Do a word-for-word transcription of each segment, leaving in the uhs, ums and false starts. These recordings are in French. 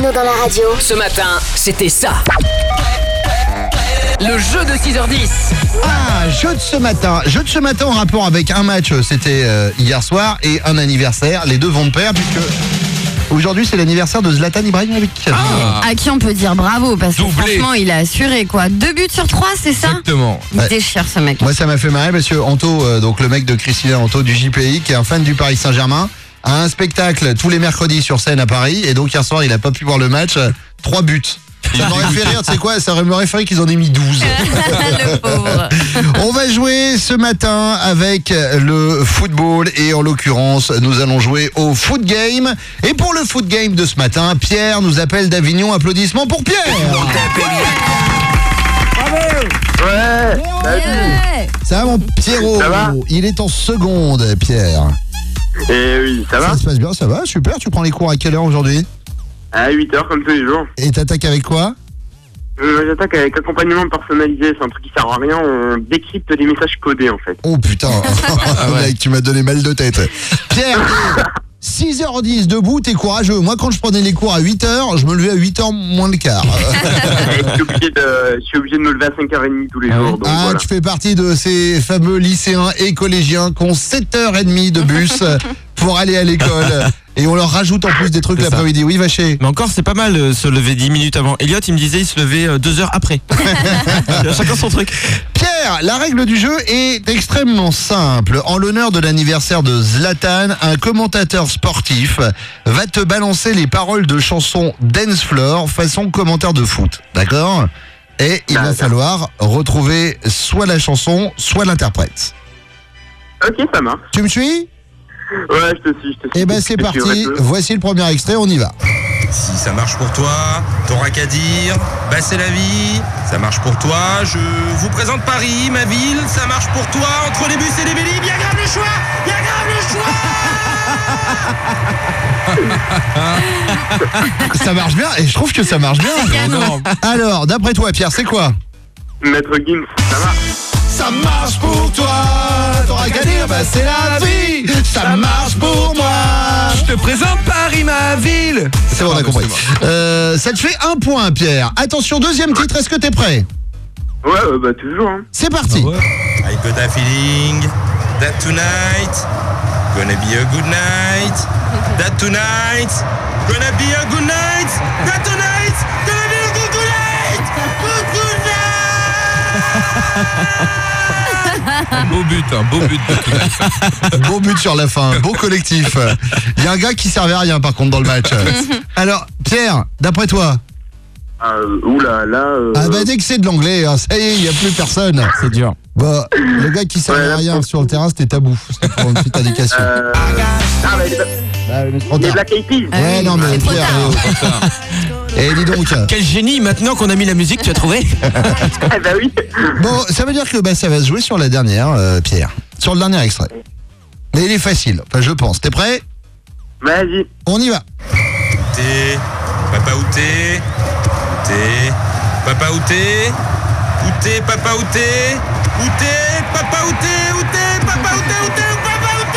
Bruno dans la radio. Ce matin, c'était ça. Le jeu de six heures dix. Ah, jeu de ce matin. Jeu de ce matin en rapport avec un match, c'était euh, hier soir, et un anniversaire. Les deux vont de pair puisque aujourd'hui c'est l'anniversaire de Zlatan Ibrahimovic. Ah. À qui on peut dire bravo parce que Doublé. Franchement il a assuré quoi. Deux buts sur trois, c'est ça? Exactement. Il Ouais. déchire ce mec. Moi ça m'a fait marrer parce que Anto, euh, donc le mec de Christina Anto du J P I, qui est un fan du Paris Saint-Germain, a un spectacle tous les mercredis sur scène à Paris, et donc hier soir il a pas pu voir le match. euh, Trois buts. Ça m'aurait fait rire, tu sais quoi, ça m'aurait fait rire qu'ils en aient mis douze. Le pauvre. On va jouer ce matin avec le football, et en l'occurrence, nous allons jouer au foot game. Et pour le foot game de ce matin, Pierre nous appelle d'Avignon. Applaudissements pour Pierre. Ouais, Ouais. Ça va mon Pierrot? Ça va Il est en seconde, Pierre. et oui, ça va Ça se passe bien, ça va, super. Tu prends les cours à quelle heure aujourd'hui? À huit heures comme tous les jours. Et t'attaques avec quoi? Euh, J'attaque avec accompagnement personnalisé, c'est un truc qui sert à rien, on décrypte des messages codés en fait. Oh putain, mec, tu m'as donné mal de tête. Pierre, six heures dix debout, t'es courageux. Moi, quand je prenais les cours à huit heures, je me levais à huit heures moins le quart. Et je, suis obligé de, je suis obligé de me lever à cinq heures trente tous les jours. Donc Ah, voilà. tu fais partie de ces fameux lycéens et collégiens qui ont sept heures trente de bus pour aller à l'école. Et on leur rajoute en plus des trucs C'est ça. l'après-midi. Oui, Vaché. Mais encore, c'est pas mal de se lever dix minutes avant. Elliot, il me disait, il se levait euh, deux heures après. Chacun son truc. Pierre, la règle du jeu est extrêmement simple. En l'honneur de l'anniversaire de Zlatan, un commentateur sportif va te balancer les paroles de chansons dance floor façon commentaire de foot. D'accord? Et il va D'accord. falloir retrouver soit la chanson, soit l'interprète. Ok, ça marche. Tu me suis? Ouais, je te suis, je te suis. Eh ben c'est Je te suivrai parti. peu. Voici le premier extrait, on y va. Si ça marche pour toi, t'auras qu'à dire, bah c'est la vie, ça marche pour toi, je vous présente Paris, ma ville, ça marche pour toi, entre les bus et les bélis, bien grave le choix, bien grave le choix. Ça marche bien, et je trouve que ça marche bien. Énorme. Alors, d'après toi, Pierre, c'est quoi? Maître Gims, ça marche. Ça marche pour toi, t'auras qu'à dire, bah c'est la vie. Ça marche pour moi. Je te présente Paris, ma ville. C'est bon, on a compris. Euh, ça te fait un point, Pierre. Attention, deuxième titre, est-ce que t'es prêt? Ouais, euh, bah toujours. Hein. C'est parti. I got a feeling that tonight, gonna be a good night, that tonight, gonna be a good night, that tonight, gonna be a good, good night, good, good night. Un beau but, un beau but de tout. Beau but sur la fin, beau collectif. Il y a un gars qui servait à rien par contre dans le match. Alors, Pierre, d'après toi? Euh, oula, là. Euh... Ah bah dès que c'est de l'anglais, hein, ça y est, il n'y a plus personne. C'est dur. Bah, le gars qui servait Ouais, à rien pour- sur le terrain, c'était Tabou. C'était pour une petite indication. Euh... Ah, bah, les, Bah, mais trop les tard. Black Eyed Peas. Ah Ouais, oui, non mais c'est trop Pierre, tard. eh, oh. Et dis donc. Quel génie, maintenant qu'on a mis la musique, tu as trouvé? Ah, bah oui. Bon, ça veut dire que bah, ça va se jouer sur la dernière, euh, Pierre. Sur le dernier extrait. Mais il est facile, enfin je pense. T'es prêt? Vas-y. On y va. T'es, papa où t'es, où t'es, papa où t'es, où t'es, papa où t'es, où t'es, papa où t'es, où t'es, papa où t'es, où t'es, papa où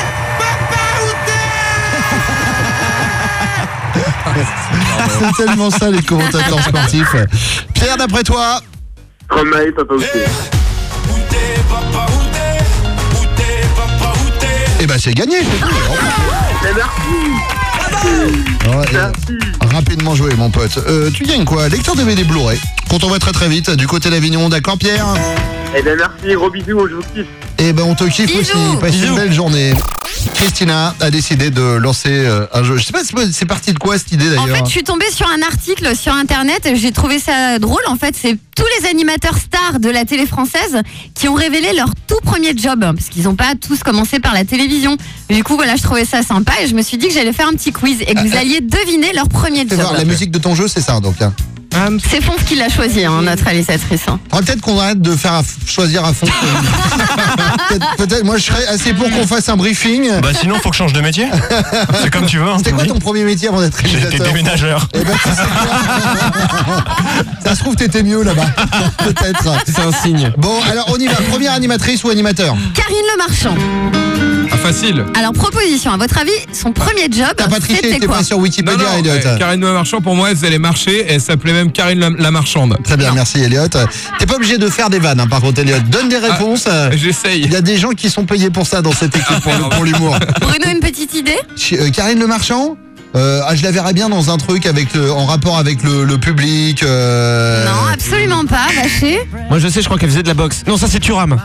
t'es, papa où t'es. C'est tellement ça les commentateurs sportifs. Pierre, d'après toi? Stromae, papa où t'es. Où t'es, papa où t'es, où t'es, papa où t'es. Eh ben c'est gagné. c'est tout. Mais merci. Ouais, et, Merci. rapidement joué mon pote. Euh, tu gagnes quoi? Lecteur D V D Blu-ray. Qu'on t'envoie très très vite du côté d'Avignon, d'accord Pierre? Eh ben merci, gros bisous, je vous kiffe. Eh ben on te kiffe Bisous. aussi. Passe une Bisous. belle journée. Christina a décidé de lancer euh, un jeu. Je sais pas, c'est c'est parti de quoi cette idée En d'ailleurs? fait, je suis tombée sur un article sur internet et j'ai trouvé ça drôle. En fait, c'est tous les animateurs stars de la télé française qui ont révélé leur tout premier job parce qu'ils n'ont pas tous commencé par la télévision. Du coup, voilà, je trouvais ça sympa et je me suis dit que j'allais faire un petit quiz et que vous alliez deviner leur premier Fais voir, job. la musique de ton jeu, c'est ça donc. Hein. C'est Fonf qui l'a choisi, hein, notre réalisatrice. hein. Ah, peut-être qu'on arrête de faire à f- choisir à fond. peut-être, peut-être, moi je serais assez pour qu'on fasse un briefing. Bah sinon faut que je change de métier. C'est comme tu veux. hein, C'était tu me quoi dis. ton premier métier avant d'être J'ai été réalisateur? déménageur. Eh ben, tu sais quoi ça se trouve t'étais mieux là-bas. Peut-être. C'est un signe. Bon alors on y va. Première animatrice ou animateur? Karine Le Marchand. Ah, facile. Alors, proposition, à votre avis, son premier job, T'as pas triché, c'était t'es quoi? pas sur Non, Wikipédia, non, Elliot. euh, Karine Le Marchand, pour moi, elle faisait les marchés et elle s'appelait même Karine la, la Marchande. Très bien, merci Elliot. T'es pas obligé de faire des vannes, hein, par contre, Elliot. Donne des réponses. Ah, j'essaye. Il y a des gens qui sont payés pour ça dans cette équipe, pour, le- pour l'humour. Bruno, une petite idée? Euh, Karine Le Marchand euh, ah, je la verrais bien dans un truc avec le, en rapport avec le, le public. Euh... Non, absolument pas, Vacher. Moi je sais, je crois qu'elle faisait de la boxe. Non, ça c'est Thuram.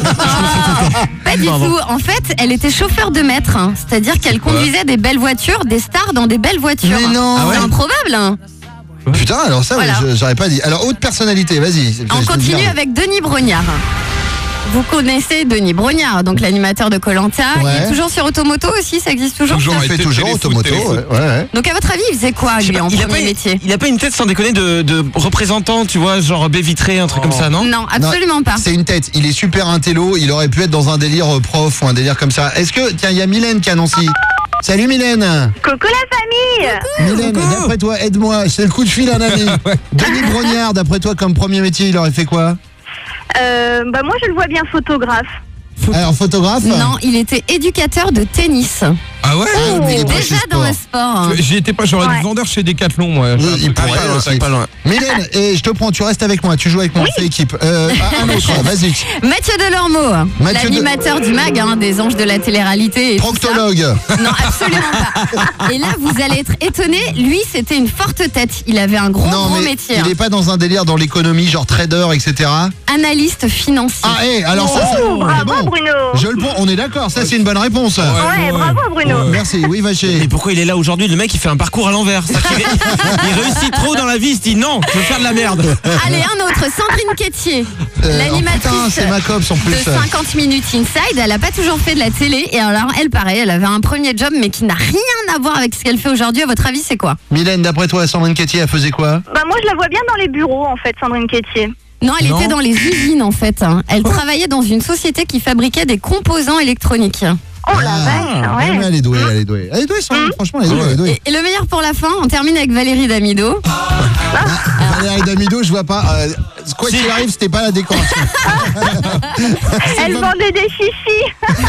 Pas du tout. En fait, elle était chauffeur de maître. hein. C'est-à-dire qu'elle conduisait des belles voitures, des stars dans des belles voitures. Mais non. C'est Ah ouais improbable. hein. Putain, alors ça, Voilà. ouais, je- j'aurais pas dit. Alors, haute personnalité, vas-y. On Je- je continue garde. avec Denis Brognard. Vous connaissez Denis Brognard, donc l'animateur de Koh-Lanta. Il Ouais. est toujours sur Automoto aussi, ça existe toujours. Toujours. Il fait Téléfoot, toujours automoto. téléfoot. Ouais, ouais. Donc à votre avis, il faisait quoi Je sais lui pas, en il, a premier pas, métier? il a pas une tête sans déconner de, de représentant, tu vois, genre baie vitrée, un truc comme ça, non? Non, absolument pas. C'est une tête. Il est super intello. Il aurait pu être dans un délire euh, prof ou un délire comme ça. Est-ce que. Tiens, il y a Mylène qui a Nancy. Salut Mylène. Coucou la famille. Mylène, d'après toi, aide-moi. C'est le coup de fil à un ami. Denis Brognard, d'après toi, comme premier métier, il aurait fait quoi? euh, Bah moi je le vois bien photographe. Alors, photographe? Non, il était éducateur de tennis. Ah ouais Ah, mais il est pas chez Déjà dans Sport. le sport. hein. J'y étais pas, j'aurais Ouais. dit vendeur chez Decathlon, moi. Oui, il Ah, pourrait pas loin, aussi. Pas loin. Mylène, et je te prends, tu restes avec moi, tu joues avec moi, c'est équipe. Euh, un autre, vas-y. Mathieu Delormeau, Mathieu de- l'animateur du mag, hein, des anges de la télé-réalité. et tout ça. Proctologue. Non, absolument pas. Et là, vous allez être étonnés, lui, c'était une forte tête. Il avait un gros, Non, gros mais métier. il hein. est pas dans un délire dans l'économie, genre trader, et cetera. Analyste financier. Ah, hé, alors ça, c'est Oh, c'est bravo bon. Bruno. Je le prends, on est d'accord, ça c'est une bonne réponse. Ouais, bravo Bruno. Merci, oui, Vacher. Mais pourquoi il est là aujourd'hui? Le mec il fait un parcours à l'envers. C'est-à-dire qu'il ré- Il réussit trop dans la vie, il se dit non, je veux faire de la merde. Allez, un autre, Sandrine Quétier, Euh, oh, putain, l'animatrice c'est ma copse en de plus. cinquante minutes Inside. Elle a pas toujours fait de la télé. Et alors, elle, pareil, elle avait un premier job, mais qui n'a rien à voir avec ce qu'elle fait aujourd'hui. À votre avis, c'est quoi? Mylène, d'après toi, Sandrine Quétier, elle faisait quoi? Bah moi je la vois bien dans les bureaux en fait, Sandrine Quétier. Non, elle Non. était dans les usines, en fait. hein. Elle travaillait dans une société qui fabriquait des composants électroniques. Oh la vache, Ah, ouais. mais elle est douée, elle est douée. Elle est douée, Sandrine, franchement, elle est douée, elle est douée. Et, et le meilleur pour la fin, on termine avec Valérie Damido. Valérie Damido, je vois pas. euh, quoi qu'il arrive, c'était pas la décoration. Elle vendait des chichis.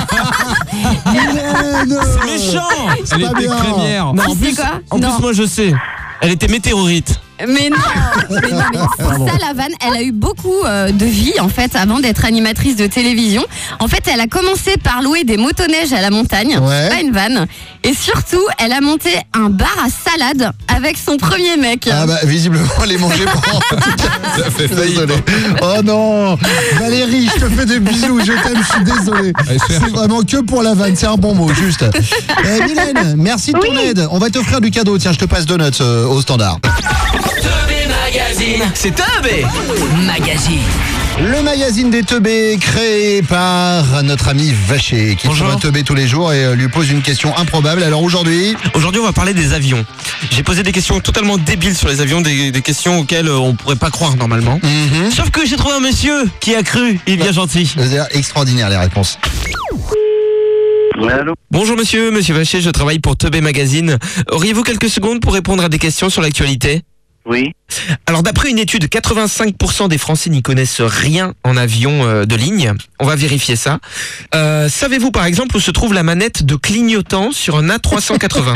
Mylène, C'est méchant. c'est Elle pas était bien. crémière. Non, en Tu sais plus, quoi en Non. plus, moi je sais. Elle était météorite. Mais non, mais non, mais c'est ça la vanne. Elle a eu beaucoup euh, de vie en fait avant d'être animatrice de télévision. En fait, elle a commencé par louer des motoneiges à la montagne. Ouais. C'est pas une vanne. Et surtout, elle a monté un bar à salade avec son premier mec. Ah bah visiblement les manger pour Ça fait faillite. Désolé. Oh non Valérie, je te fais des bisous, je t'aime, je suis désolé. Allez, je fais- C'est vraiment que pour la vanne, c'est un bon mot, juste. Eh, Mylène, merci de ton aide. On va t'offrir du cadeau, tiens, je te passe donuts euh, au standard. Teubé Magazine, c'est Teubé Magazine. Le magazine des teubés créé par notre ami Vacher qui Bonjour. trouve un teubé tous les jours et euh, lui pose une question improbable. Alors aujourd'hui, Aujourd'hui, on va parler des avions. J'ai posé des questions totalement débiles sur les avions, des, des questions auxquelles euh, on pourrait pas croire normalement. mhm, Sauf que j'ai trouvé un monsieur qui a cru. Il est bien gentil. c'est-à-dire extraordinaire les réponses. Allô. Bonjour monsieur, monsieur Vacher, je travaille pour Teubé Magazine. Auriez-vous quelques secondes pour répondre à des questions sur l'actualité? Oui. Alors d'après une étude, quatre-vingt-cinq pour cent des Français n'y connaissent rien en avion euh, de ligne. On va vérifier ça. Euh, savez-vous par exemple où se trouve la manette de clignotant sur un A trois cent quatre-vingts?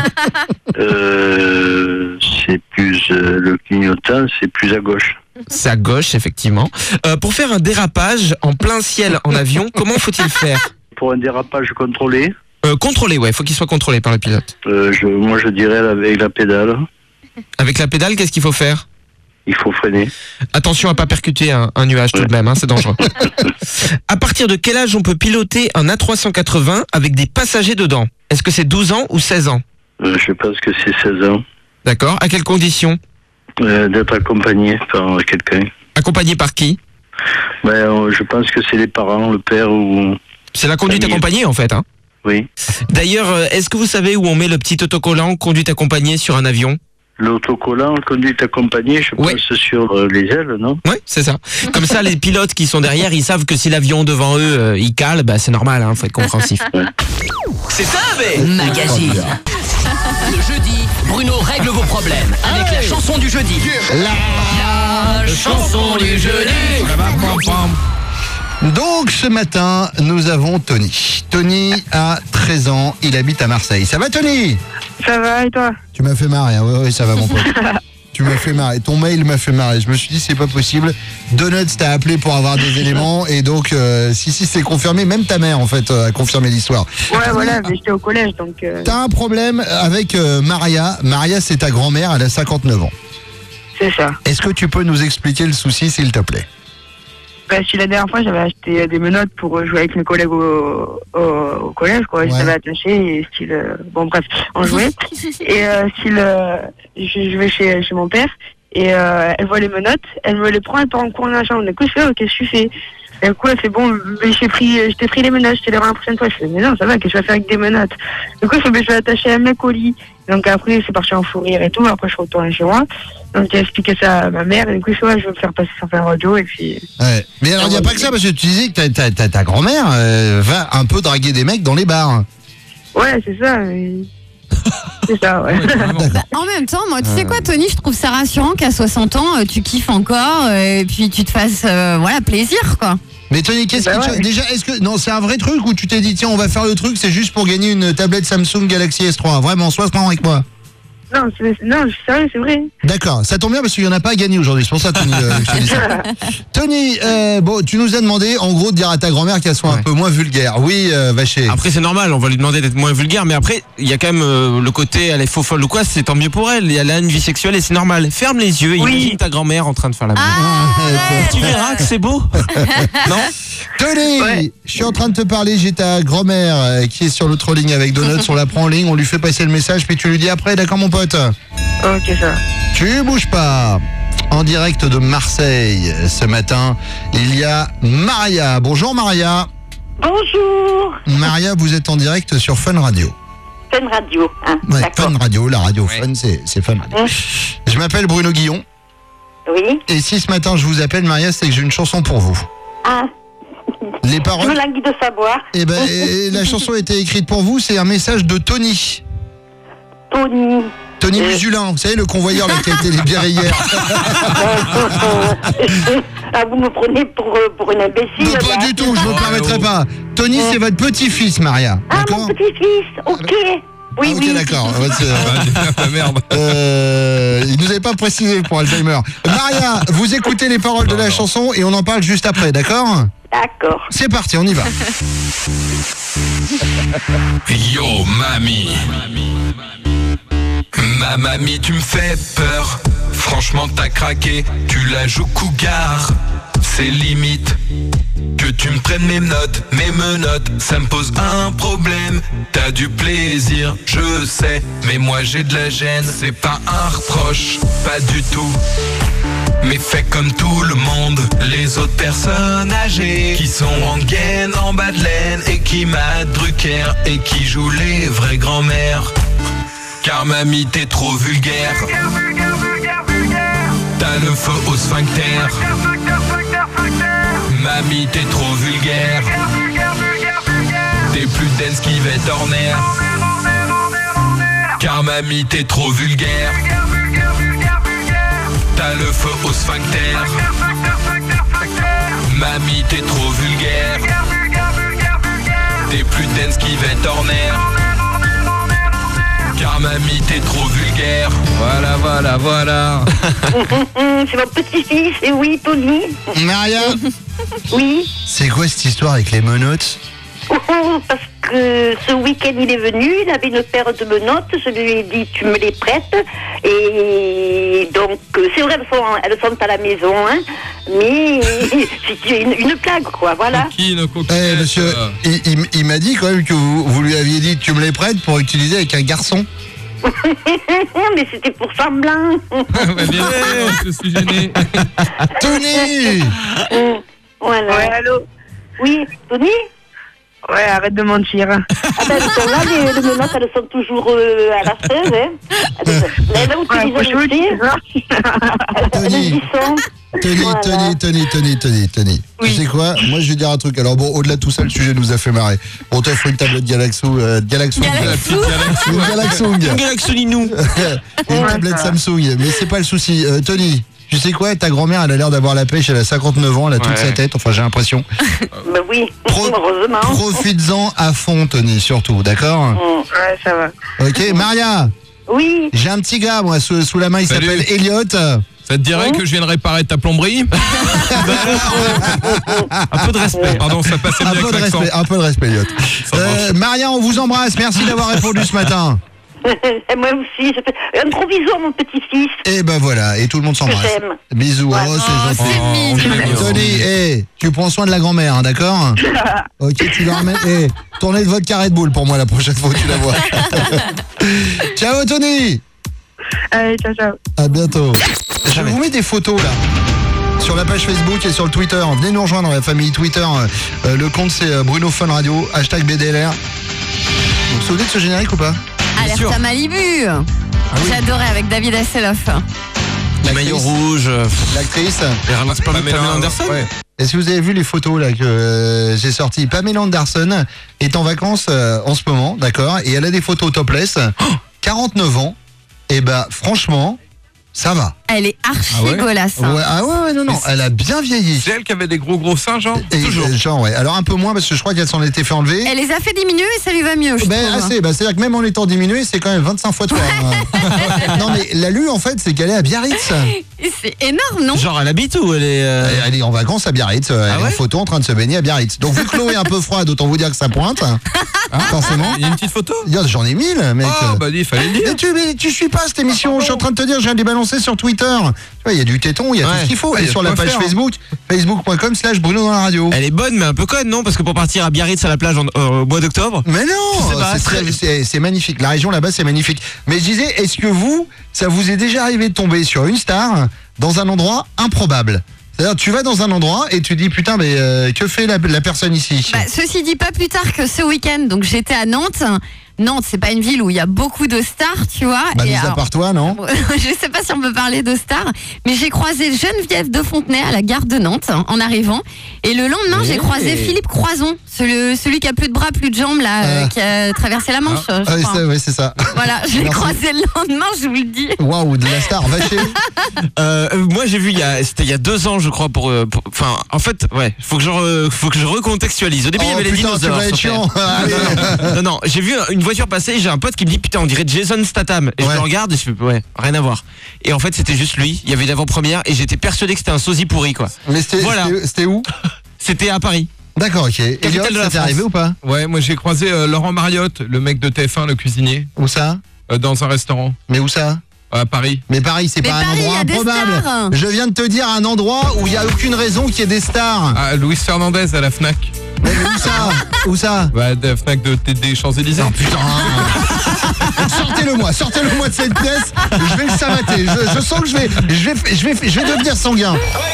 Euh, c'est plus euh, le clignotant, c'est plus à gauche. C'est à gauche, effectivement. Euh, pour faire un dérapage en plein ciel en avion, comment faut-il faire? Pour un dérapage contrôlé, euh, Contrôlé, ouais, faut qu'il soit contrôlé par le pilote. euh, je, moi je dirais avec la pédale, Avec la pédale, qu'est-ce qu'il faut faire? il faut freiner. Attention à pas percuter un, un nuage tout de même, hein, c'est dangereux. À partir de quel âge on peut piloter un A trois cent quatre-vingts avec des passagers dedans? Est-ce que c'est douze ans ou seize ans? Euh, je pense que c'est seize ans. D'accord. À quelles conditions? Euh, d'être accompagné par quelqu'un. Accompagné par qui? Ben, euh, je pense que c'est les parents, le père ou... C'est la conduite Famille. accompagnée en fait. Hein. Oui. D'ailleurs, euh, est-ce que vous savez où on met le petit autocollant conduite accompagnée sur un avion? L'autocollant, conduite accompagnée, je Ouais. pense sur euh, les ailes, non? Ouais, c'est ça. Comme ça, les pilotes qui sont derrière, ils savent que si l'avion devant eux, euh, il cale, bah, c'est normal, hein, faut être compréhensif. C'est Teubé Magazine. Le jeudi, Bruno règle vos problèmes avec la chanson du jeudi. La chanson du jeudi. Donc ce matin, nous avons Tony. Tony a treize ans, il habite à Marseille. Ça va Tony? Ça va et toi? Tu m'as fait marrer, oui, oui, ça va mon pote. Tu m'as fait marrer, ton mail m'a fait marrer. Je me suis dit c'est pas possible. Donuts t'a appelé pour avoir des éléments et donc euh, si si c'est confirmé, même ta mère en fait euh, a confirmé l'histoire. Ouais voilà, mais j'étais au collège donc... Euh... T'as un problème avec euh, Maria. Maria c'est ta grand-mère, elle a cinquante-neuf ans. C'est ça. Est-ce que tu peux nous expliquer le souci s'il te plaît? Bah, si la dernière fois j'avais acheté des menottes pour jouer avec mes collègues au, au, au collège, quoi. Ouais. Je t'avais attaché et style, euh, bon bref, on jouait. Et euh, style, euh, je, je vais chez, chez mon père et euh, elle voit les menottes, elle me les prend, elle part en courant dans la chambre. Du coup je fais, oh, qu'est-ce que tu fais? Et du coup elle fait, bon, mais j'ai pris, je t'ai pris les menottes, je te les rends la prochaine fois. Je fais, mais non, ça va, qu'est-ce que je vais faire avec des menottes? Du coup je fais, mais je vais attacher un mec au lit. Donc après c'est parti en fou rire et tout, après je retourne chez moi. Donc j'ai expliqué ça à ma mère et du coup je, ouais, je vais me faire passer sans faire radio et puis... Ouais. Mais alors il n'y a pas que ça parce que tu disais que ta, ta, ta, ta grand-mère euh, va un peu draguer des mecs dans les bars. Ouais c'est ça, mais... c'est ça ouais. Bah, en même temps, moi tu sais quoi Tony, je trouve ça rassurant qu'à soixante ans euh, tu kiffes encore euh, et puis tu te fasses euh, voilà, plaisir quoi. Mais Tony, qu'est-ce bah que ouais. tu... Déjà, est-ce que... Non, c'est un vrai truc où tu t'es dit, tiens, on va faire le truc, c'est juste pour gagner une tablette Samsung Galaxy S trois. Vraiment, sois franc avec moi. Non, c'est, non, je suis sérieux, c'est vrai. D'accord, ça tombe bien parce qu'il n'y en a pas à gagner aujourd'hui, c'est pour ça Tony, euh, je te dis ça. Tony, euh, bon, tu nous as demandé en gros de dire à ta grand-mère qu'elle soit ouais. un peu moins vulgaire. Oui, euh, Vacher. Après c'est normal, on va lui demander d'être moins vulgaire, mais après il y a quand même euh, le côté elle est faux folle ou quoi, c'est tant mieux pour elle, elle a une vie sexuelle et c'est normal. Ferme les yeux, oui. Imagine ta grand-mère en train de faire la ah, tu verras que c'est beau. Non Tony, ouais. Je suis en train de te parler, j'ai ta grand-mère euh, qui est sur l'autre ligne avec Donuts, on la prend en ligne, on lui fait passer le message, puis tu lui dis après, d'accord mon pote? Ok ça. Tu bouges pas. En direct de Marseille, ce matin, il y a Maria. Bonjour Maria. Bonjour. Maria, vous êtes en direct sur Fun Radio. Fun Radio, hein. Ouais, d'accord. Fun Radio, la radio ouais. Fun, c'est, c'est Fun Radio. Mmh. Je m'appelle Bruno Guillon. Oui. Et si ce matin je vous appelle Maria, c'est que j'ai une chanson pour vous. Ah. Les paroles. Je me languis de savoir. Eh ben, et la chanson a été écrite pour vous, c'est un message de Tony. Tony. Tony euh... Musulin, vous savez, le convoyeur là, qui a été libéré hier. Ah, vous me prenez pour, pour une imbécile. Non, pas là. du tout, je ne me permettrai pas. Tony, c'est votre petit-fils, Maria. Ah, d'accord mon petit-fils, ok. Oui, ah, ok, oui. d'accord. Ouais, c'est... Ah, merde. Euh, il nous avait pas précisé pour Alzheimer. Maria, vous écoutez les paroles de la chanson et on en parle juste après, d'accord? D'accord. C'est parti, on y va. Yo, mamie. Ma mamie, tu me fais peur. Franchement, t'as craqué. Tu la joues cougar. C'est limite que tu me prennes mes notes, mes menottes. Ça me pose un problème. T'as du plaisir, je sais, mais moi j'ai de la gêne. C'est pas un reproche, pas du tout. Mais fais comme tout le monde, les autres personnes âgées qui sont en gaine, en bas de laine et qui matent Drucker et qui jouent les vraies grand-mères. Car mamie t'es trop vulgaire. T'as le feu au sphincter. Mamie t'es trop vulgaire. T'es plus dense qu'Yvette Horner. Car mamie t'es trop vulgaire. T'as le feu au sphincter. Mamie t'es trop vulgaire. T'es plus dense qu'Yvette Horner. Car mamie t'es trop vulgaire. Voilà, voilà, voilà. C'est mon petit-fils, et oui, Tony. Maria. Oui. C'est quoi cette histoire avec les menottes? Parce que ce week-end il est venu, il avait une paire de menottes, je lui ai dit tu me les prêtes, et donc c'est vrai, elles sont, elles sont à la maison, hein, mais c'est une, une blague quoi, voilà. Coquine, coquine. Eh monsieur, il, il, il m'a dit quand même que vous, vous lui aviez dit tu me les prêtes pour utiliser avec un garçon. Mais c'était pour semblant. Ouais, bien sûr, je suis gêné. Tony. Voilà. Ouais, allô. Oui, Tony. Ouais, arrête de mentir. Ah ben, elles sont là, les, les menottes, elles sont toujours euh, à la fraise, hein. Elles, là où tu les as laissées, elles y sont. Tony, Voilà. Tony, Tony, Tony, Tony, Tony. Oui. Tu sais quoi? Moi, je vais dire un truc. Alors bon, au-delà de tout ça, le sujet nous a fait marrer. On t'offre une tablette Galaxo, euh, Galaxo, Galaxo. une Galaxo, Galaxoninou. une tablette Samsung. Mais c'est pas le souci. Euh, Tony, Tu sais quoi, ta grand-mère, elle a l'air d'avoir la pêche, elle a cinquanteneuf ans, elle a toute Ouais. sa tête, enfin j'ai l'impression. Ben oui, Pro- heureusement. Profites-en à fond, Tony, surtout, d'accord? Mm. Ouais, ça va. Ok, Maria, Oui, j'ai un petit gars, moi, sous, sous la main, il Salut. s'appelle Elliot. Ça te dirait que je vienne réparer ta plomberie? Un peu de respect. Pardon, ça passait Un bien peu, avec de l'accent. respect, un peu de respect, Elliot. Ça marche. Euh, Maria, on vous embrasse, merci d'avoir répondu ce matin. et moi aussi. je fais Un gros bisou à mon petit-fils Et ben voilà, et tout le monde que s'embrasse. j'aime. Bisous, Ouais. oh, c'est Oh, gentil. c'est mignon. Tony, hey, tu prends soin de la grand-mère, hein, d'accord? Ok, tu leur ramènes. Hey, tournez de votre carré de boule pour moi la prochaine fois que tu la vois. Ciao, Tony. Allez, ciao, ciao. À bientôt. Je vous mets des photos là. Sur la page Facebook et sur le Twitter. Venez nous rejoindre dans la famille Twitter. Euh, le compte c'est euh, Bruno Fun Radio, hashtag B D L R. Vous vous souvenez de ce générique ou pas? Alerte sûr. à Malibu. Ah oui. J'adorais avec David Hasselhoff. Les maillots rouges, euh, L'actrice. les ramasses pas Pamela Anderson. Ouais. Est-ce que vous avez vu les photos là que euh, j'ai sorties? Pamela Anderson est en vacances euh, en ce moment, d'accord? Et elle a des photos topless. quarante-neuf ans. Et bah franchement, ça va. Elle est archi Ah ouais golasse. hein. Ouais, ah ouais, ouais, non, non, elle a bien vieilli. C'est elle qui avait des gros gros seins, genre? Et, Toujours. euh, genre, ouais. Alors un peu moins parce que je crois qu'elle s'en était fait enlever. Elle les a fait diminuer et ça lui va mieux, je Ben trouve. assez, ben, c'est-à-dire que même en étant diminué, c'est quand même vingt-cinq fois toi. hein. Non mais la lue en fait, c'est qu'elle est à Biarritz. Et c'est énorme, non? Genre elle habite où elle est euh, Elle, elle est en vacances à Biarritz, elle Ah est en ouais photo en train de se baigner à Biarritz. Donc vu que l'eau est un peu froide, autant vous dire que ça pointe. Forcément. Il y a une petite photo? J'en ai mille, mec. Oh, bah dis, fallait le dire. Mais tu, mais tu suis pas cette émission, je suis en train de te dire, je viens de les balancer sur Twitter. Tu vois, il y a du téton, il y a tout Ouais. ce qu'il faut. Ouais, Et il y a sur de la quoi page faire, hein. Facebook, facebook point com slash Bruno dans la radio. Elle est bonne mais un peu conne, non? Parce que pour partir à Biarritz à la plage en, euh, au mois d'octobre. Mais Je non, sais pas, c'est c'est- très- c'est c'est magnifique. La région là-bas, c'est magnifique. Mais je disais, est-ce que vous, ça vous est déjà arrivé de tomber sur une star dans un endroit improbable? C'est-à-dire, tu vas dans un endroit et tu dis, putain, mais euh, que fait la, la personne ici? Bah, ceci dit, pas plus tard que ce week-end, donc j'étais à Nantes. Nantes, c'est pas une ville où il y a beaucoup de stars, tu vois. Bah, et mis à alors- part toi, non? Je sais pas si on peut parler de stars, mais j'ai croisé Geneviève de Fontenay à la gare de Nantes en arrivant. Et le lendemain, j'ai Hey. croisé Philippe Croison, celui, celui qui a plus de bras, plus de jambes, là, euh, Ah. qui a traversé la Manche. je Ah oui, crois. c'est ouais, c'est ça. Voilà, je l'ai Merci. croisé le lendemain, je vous le dis. Waouh, de la star, vaché. Euh, euh, moi j'ai vu il y a c'était il y a deux ans je crois pour euh, pour- enfin en fait ouais faut que je re- faut que je recontextualise. Au début il y Oh avait les putain, tu dinosaures. vas être sur chiant. Terre. Allez. Non non j'ai vu une voiture passer et j'ai un pote qui me dit putain on dirait Jason Statham et Ouais. je le regarde et je fais ouais rien à voir et en fait c'était juste lui. Il y avait l'avant-première et j'étais persuadé que c'était un sosie pourri quoi. Mais c'était Voilà. c'était- c'était où? C'était à Paris. D'accord, ok. Elliot, Capitale de la ça t'est France. arrivé ou pas? Ouais, moi j'ai croisé euh, Laurent Mariotte, le mec de T F un, le cuisinier, Où ça? euh, dans un restaurant Mais où ça? à Paris. Mais Paris, c'est Mais pas Paris, un endroit il y a des improbable. stars. Je viens de te dire un endroit où il n'y a aucune raison qu'il y ait des stars. Ah, Louis Fernandez à la Fnac. Mais où ça? Où ça? Bah, de la Fnac de, de- des Champs-Élysées. Oh putain. Sortez-le moi, sortez-le moi de cette pièce. Je vais le savater. Je, je sens que je vais, je vais, je vais, je vais devenir sanguin.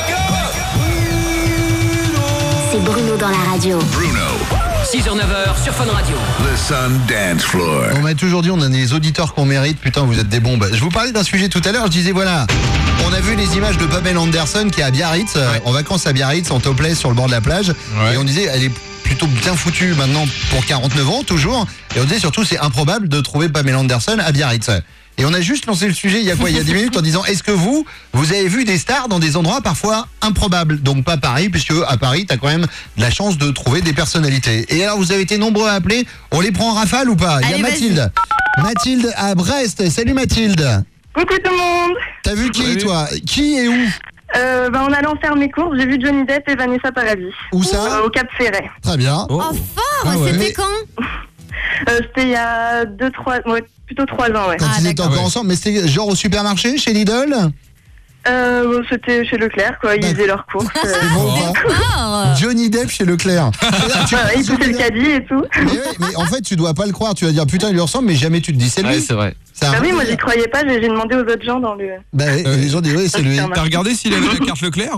C'est Bruno dans la radio. six heures neuf heures sur Fun Radio. The Sun Dance Floor. On m'a toujours dit on a des auditeurs qu'on mérite. Putain, vous êtes des bombes. Je vous parlais d'un sujet tout à l'heure. Je disais voilà, on a vu les images de Pamela Anderson qui est à Biarritz, euh, en vacances à Biarritz, en topless sur le bord de la plage. Ouais. Et on disait elle est plutôt bien foutue maintenant pour quarante-neuf ans toujours. Et on disait surtout c'est improbable de trouver Pamela Anderson à Biarritz. Et on a juste lancé le sujet il y a quoi? Il y a dix minutes en disant est-ce que vous, vous avez vu des stars dans des endroits parfois improbables? Donc pas Paris, puisque à Paris, t'as quand même de la chance de trouver des personnalités. Et alors vous avez été nombreux à appeler, on les prend en rafale ou pas? Il y a Allez, Mathilde. Mathilde à Brest. Salut Mathilde. Coucou tout le monde. T'as vu qui Salut. toi? Qui et où? Euh, bah, en allant faire mes courses, j'ai vu Johnny Depp et Vanessa Paradis. Où ça? Euh, Au Cap Ferret. Très bien. Oh, fort, Ah ouais. c'était Mais- quand? Euh, C'était il y a deux, trois, ouais, plutôt trois ans, ouais. Quand Ah, ils étaient d'accord. encore Ouais. ensemble, mais c'était genre au supermarché, chez Lidl? Euh, c'était chez Leclerc, quoi. Ils D'accord. faisaient leurs courses. euh. C'est bon, ou pas? Fort. Johnny Depp chez Leclerc. C'est-à-dire, tu Ouais, ils prends poussaient le Johnny Depp- caddie et tout. mais, ouais, mais en fait, tu dois pas le croire. Tu vas dire putain, il lui ressemble, mais jamais tu te dis c'est lui. Ouais c'est vrai. Ça Bah a oui, rien moi à j'y dire. croyais pas, j'ai j'ai demandé aux autres gens dans le. Bah oui, Ouais. les gens disent oui, c'est lui. T'as regardé s'il avait la carte Leclerc?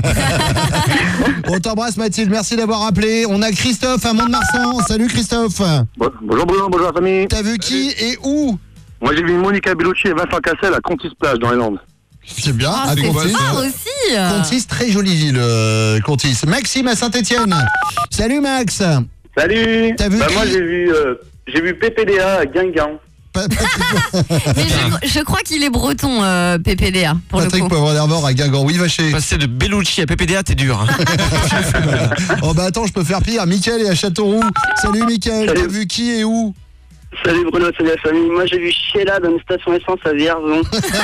On t'embrasse Mathilde, merci d'avoir appelé. On a Christophe à Mont-de-Marsan. Salut Christophe. Bon- bonjour Bruno, bonjour la famille. T'as vu qui et où? Moi j'ai vu Monica Bellucci et Vincent Cassel à Contis Plage dans les Landes. C'est bien. Ah, à c'est Contis. fort aussi. Contis, très jolie ville, euh, Contis. Maxime à Saint-Etienne. Salut Max. Salut. T'as vu Bah, qui? moi j'ai vu, euh, j'ai vu P P D A à Guingamp. Pas- Patrick, Mais je, je crois qu'il est breton, euh, P P D A, pour Patrick le coup. Poivre d'Arvor à Guingamp. Oui, Vacher. Passer de Bellucci à P P D A, t'es dur. Hein. Oh bah attends, je peux faire pire. Mickaël est à Châteauroux. Salut Mickaël, t'as vu qui et où? Salut Bruno, salut la famille. Moi j'ai vu Sheila dans une station essence à Vierzon.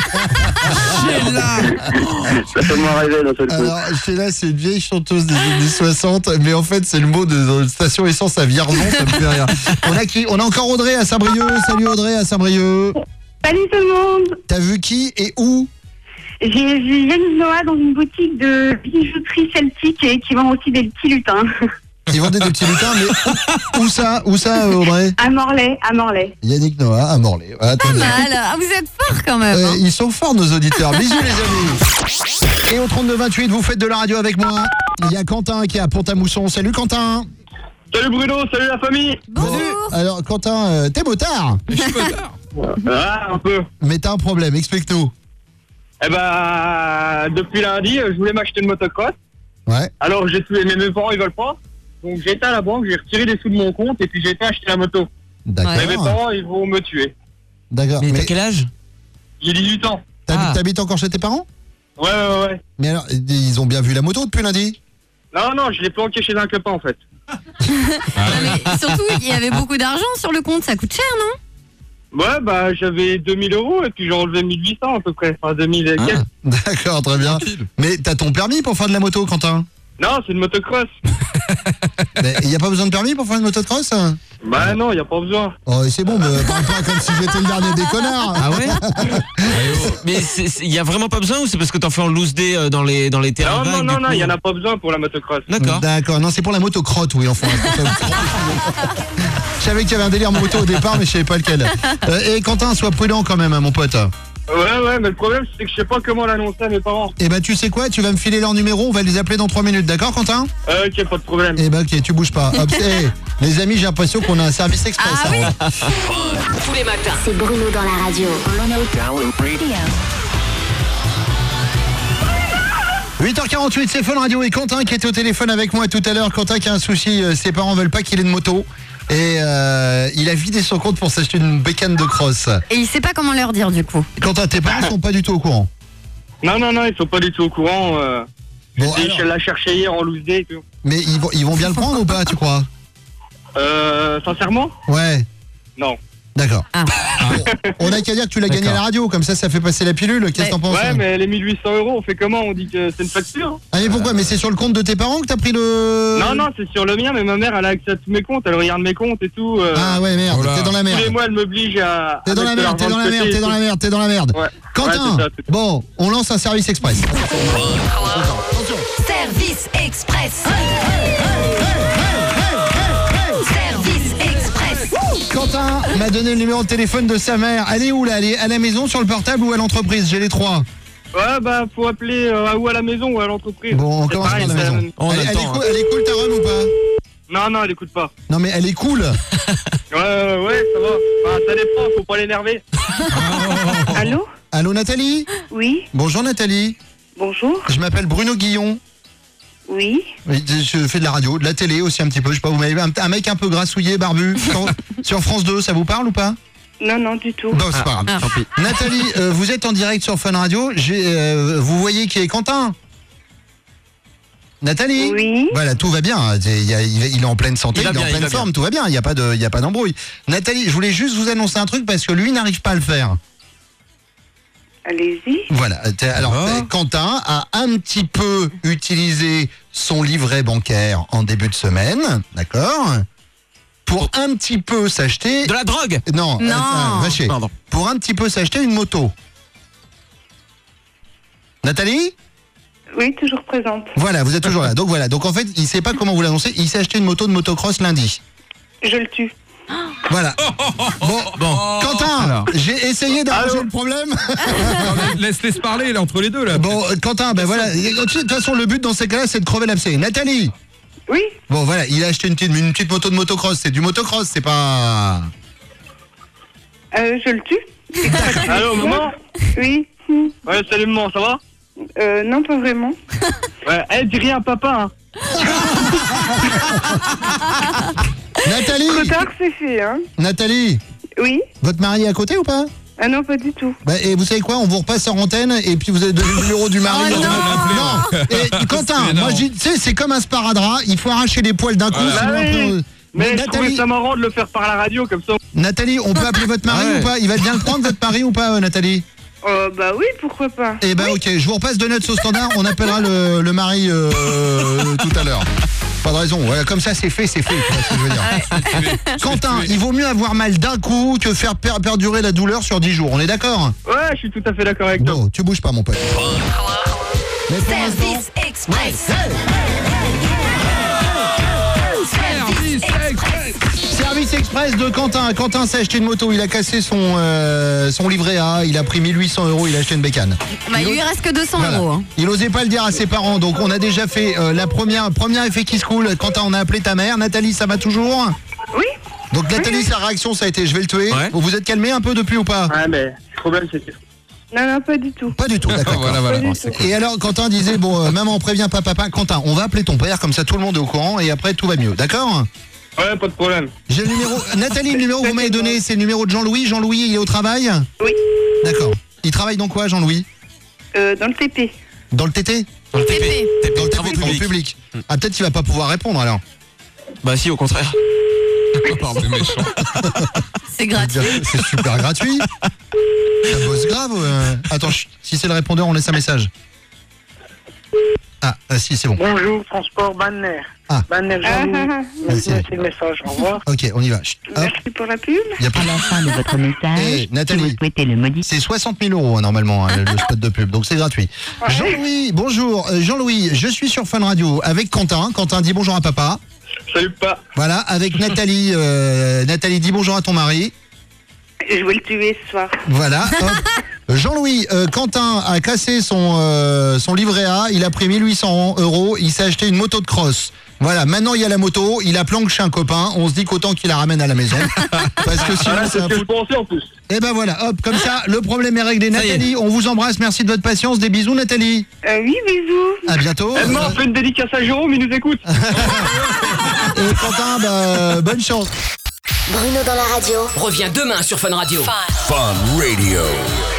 Ça fait moi rêver dans ce coup. Alors, Sheila, c'est une vieille chanteuse des années soixante, mais en fait, c'est le mot de, de station essence à Vierzon, ça me fait rire. On a qui? On a encore Audrey à Saint-Brieuc. Salut Audrey à Saint-Brieuc. Salut tout le monde. T'as vu qui et où? J'ai vu Yannick Noah dans une boutique de bijouterie celtique et qui vend aussi des petits lutins. Ils vendaient des petits lutins, mais où, où ça? Où ça, Audrey? À Morlaix, à Morlaix. Yannick Noah à Morlaix. Voilà, Pas mal. Ah, vous êtes forts quand même. Euh, hein. ils sont forts nos auditeurs. Bisous les amis. Et au trente-deux vingt-huit, vous faites de la radio avec moi. Il y a Quentin qui est à Pont-à-Mousson. Salut Quentin. Salut Bruno, salut la famille. Bonjour. Alors Quentin, euh, t'es motard? Ah, un peu. Mais t'as un problème, explique-nous. Eh ben, depuis lundi, je voulais m'acheter une motocross. Ouais. Alors j'ai tué, mais mes parents ils veulent pas. Donc j'ai été à la banque, j'ai retiré des sous de mon compte et puis j'ai été acheter la moto. D'accord. Mais mes parents ils vont me tuer. D'accord. Mais, Mais t'as quel âge? J'ai dix-huit ans. t'habites, Ah. t'habites encore chez tes parents? Ouais, ouais, ouais. Mais alors, ils ont bien vu la moto depuis lundi? Non, non, je l'ai planqué chez un copain en fait. Non, mais surtout, il y avait beaucoup d'argent sur le compte. Ça coûte cher, non? Ouais, bah j'avais deux mille euros et puis j'ai enlevé mille huit cents à peu près. Enfin deux mille et quelques. D'accord, très bien. Mais t'as ton permis pour faire de la moto, Quentin? Non, c'est une motocross. Mais il n'y a pas besoin de permis pour faire une motocross? Bah non, y a pas besoin. Oh, c'est bon, me parle pas comme si j'étais le dernier des connards. Ah ouais? Mais il y a vraiment pas besoin ou c'est parce que t'en fais en loose day euh, dans les, dans les terrains Non, non, vagues, non, du non, coup y en a pas besoin pour la motocross. D'accord. D'accord, non, c'est pour la motocrotte, oui, enfin. Je savais qu'il y avait un délire moto au départ, mais je savais pas lequel. Euh, et Quentin, sois prudent quand même, hein, mon pote. Ouais, ouais, mais le problème c'est que je sais pas comment l'annoncer à mes parents. Eh ben, tu sais quoi, tu vas me filer leur numéro, on va les appeler dans trois minutes, d'accord, Quentin? Euh, ok, pas de problème. Eh ben, ok, tu bouges pas. Hop, hey, les amis, j'ai l'impression qu'on a un service express. Ah oui. hein. Tous les matins. C'est Bruno dans la radio. huit heures quarante-huit, c'est Fun Radio et Quentin qui était au téléphone avec moi tout à l'heure. Quentin qui a un souci, euh, ses parents veulent pas qu'il ait de moto. Et euh, il a vidé son compte pour s'acheter une bécane de cross. Et il sait pas comment leur dire, du coup. Quentin, tes parents sont pas du tout au courant. Non, non, non, ils sont pas du tout au courant. Euh... Bon, Et alors, je l'ai cherché hier en loose day et tout. mais ils vont, ils vont bien le prendre ou pas, tu crois? Euh, sincèrement? Ouais, Non. d'accord. Ah. Bon, on a qu'à dire que tu l'as gagné à la D'accord. radio, comme ça, ça fait passer la pilule. Qu'est-ce que t'en penses? Ouais, mais les mille huit cents euros, on fait comment? On dit que c'est une facture? Ah, mais pourquoi? Mais c'est sur le compte de tes parents que t'as pris le... Non, non, c'est sur le mien, mais ma mère, elle a accès à tous mes comptes, elle regarde mes comptes et tout. euh, Ah ouais, merde, Oh là. t'es dans la Tous les merde. mois, elle m'oblige à. T'es à dans la mettre de merde, t'es l'argent dans de la côté merde, et t'es dans tout. la merde, t'es dans la merde. Ouais. Quentin, Ouais, c'est ça, c'est ça. bon, on lance un service express. Service Express. Service Express. Quentin m'a donné le numéro de téléphone de sa mère. Elle est où là? Elle est à la maison, sur le portable ou à l'entreprise? J'ai les trois. Ouais, bah, faut appeler euh, ou à la maison ou à l'entreprise. Bon, on C'est commence pareil, par la c'est maison. On Elle, elle est attend, cool, elle est cool ta rhum ou pas? Non, non, elle écoute pas. Non mais elle est cool. Ouais, ouais, ouais, ça va. Enfin, ça dépend, faut pas l'énerver. Allô? Allô Nathalie? Oui, Bonjour Nathalie. bonjour. Je m'appelle Bruno Guillon. Oui. Oui, je fais de la radio, de la télé aussi un petit peu. Je sais pas, vous m'avez un, un mec un peu grassouillé, barbu. Sur, sur France deux, ça vous parle ou pas? Non, non, du tout. Non, c'est pas grave. Tant pis. Nathalie, euh, vous êtes en direct sur Fun Radio. J'ai, euh, vous voyez qui est Quentin? Nathalie? Oui. Voilà, tout va bien. Il, y a- il est en pleine santé, Il il, va est bien, en il pleine va bien. forme, tout va bien. Il n'y a pas de, il y a pas d'embrouille. Nathalie, je voulais juste vous annoncer un truc parce que lui n'arrive pas à le faire. Allez-y. Voilà. T'es- Alors, Oh. euh, Quentin a un petit peu utilisé son livret bancaire en début de semaine, d'accord? Pour un petit peu s'acheter. De la drogue? Non, Non. euh, euh, vacher. Pardon. Pour un petit peu s'acheter une moto. Nathalie? Oui, toujours présente. Voilà, vous êtes toujours là. Donc voilà. Donc en fait, il sait pas comment vous l'annoncer. Il s'est acheté une moto de motocross lundi. Je le tue. Voilà. Bon, Bon. Quentin, Alors. j'ai essayé d'arranger le problème. Laisse-les se parler, il est entre les deux là. Bon, euh, Quentin, ben voilà. De toute façon, le but dans ces cas-là, c'est de crever l'abcès. Nathalie. Oui. Bon, voilà, il a acheté une petite, une petite moto de motocross. C'est du motocross, c'est pas. Euh, je le tue. Allô, maman? Oui. Ouais, salut maman, ça va? Euh, non, pas vraiment. Ouais, eh, dis rien à papa, hein. Nathalie. Trop tard, c'est fait, hein. Nathalie. Oui. Votre mari est à côté ou pas? Ah non, pas du tout. Bah, et vous savez quoi? On vous repasse en antenne et puis vous avez donné le numéro du mari. Oh non. Non. Et Quentin, moi je dis, tu sais, c'est comme un sparadrap. Il faut arracher les poils d'un coup. Ah, sinon oui. après, on- Mais je trouvais Nathalie, ça marrant de le faire par la radio comme ça. Nathalie, on peut appeler votre mari Ouais. ou pas? Il va bien le prendre votre mari ou pas, euh, Nathalie? Euh, bah oui, pourquoi pas. Eh ben ok, je vous repasse de notes au standard. On appellera le, le mari euh, euh, tout à l'heure. Pas de raison. Voilà, comme ça c'est fait, c'est fait. Tu vois ce que je veux dire. Quentin, il vaut mieux avoir mal d'un coup que faire per- perdurer la douleur sur dix jours. On est d'accord? Ouais, je suis tout à fait d'accord avec toi. Bon, tu bouges pas mon pote. Mais pour l'instant- Service Express. Service Express. Service express de Quentin. Quentin s'est acheté une moto, il a cassé son, euh, son livret A, il a pris mille huit cents euros, il a acheté une bécane. Bah, il lui reste que deux cents Voilà. euros. hein. Il osait pas le dire à ses parents, donc on a déjà fait euh, la première, premier effet qui se coule. Quentin, on a appelé ta mère. Nathalie, ça va toujours? Oui. Donc Nathalie, sa réaction, ça a été je vais le tuer. Ouais. Vous vous êtes calmé un peu depuis ou pas? Ouais, mais le problème c'est que. Non, non, pas du tout. Pas du tout, d'accord. Voilà, voilà. Pas du Bon, tout. c'est cool. Et alors Quentin disait bon, euh, maman prévient pas papa. Quentin, on va appeler ton père, comme ça tout le monde est au courant et après tout va mieux, d'accord? Ouais, pas de problème. J'ai le numéro. Nathalie, le numéro que vous m'avez donné, c'est le numéro de Jean-Louis. Jean-Louis, il est au travail? Oui. D'accord. Il travaille dans quoi, Jean-Louis? Euh, dans le T P. Dans le T T? Dans le T P. T P, Dans le T P, travaux travaux publics. publics. Ah, peut-être qu'il va pas pouvoir répondre alors. Bah si, au contraire. C'est méchant. C'est gratuit. C'est super gratuit. Ça bosse grave. euh. Attends, chut, si c'est le répondeur, on laisse un message. Ah, ah si, c'est bon. Bonjour, transport Banner. Ah. Banner Ah, Jean-Louis. ah, ah. Merci, Merci. c'est le message. Au revoir. Ok, on y va. Chut, hop. Merci pour la pub. Y a pas À la fin de votre message, Eh, si vous Nathalie, souhaitez le modifier. c'est soixante mille euros hein, normalement hein, le le spot de pub, donc c'est gratuit. Jean-Louis, bonjour. Euh, Jean-Louis, je suis sur Fun Radio avec Quentin. Quentin dit bonjour à papa. Salut pas. Voilà, avec Nathalie. euh, Nathalie dit bonjour à ton mari. Je vais le tuer ce soir. Voilà. hop. Jean-Louis, euh, Quentin a cassé son, euh, son livret A, il a pris mille huit cents euros, il s'est acheté une moto de cross. Voilà, maintenant il y a la moto, il a planque chez un copain, on se dit qu'autant qu'il la ramène à la maison. Parce que sinon Ah, c'est c'est ce un que je fou- pensais en plus. Et ben voilà, hop, comme ça, le problème est réglé. Ça y est. Nathalie, on vous embrasse, merci de votre patience, des bisous Nathalie. Euh, oui, bisous. À bientôt. Edmond, on fait une dédicace à Jérôme, il nous écoute. Et Quentin, bah, bonne chance. Bruno dans la radio. Reviens demain sur Fun Radio. Fun Radio.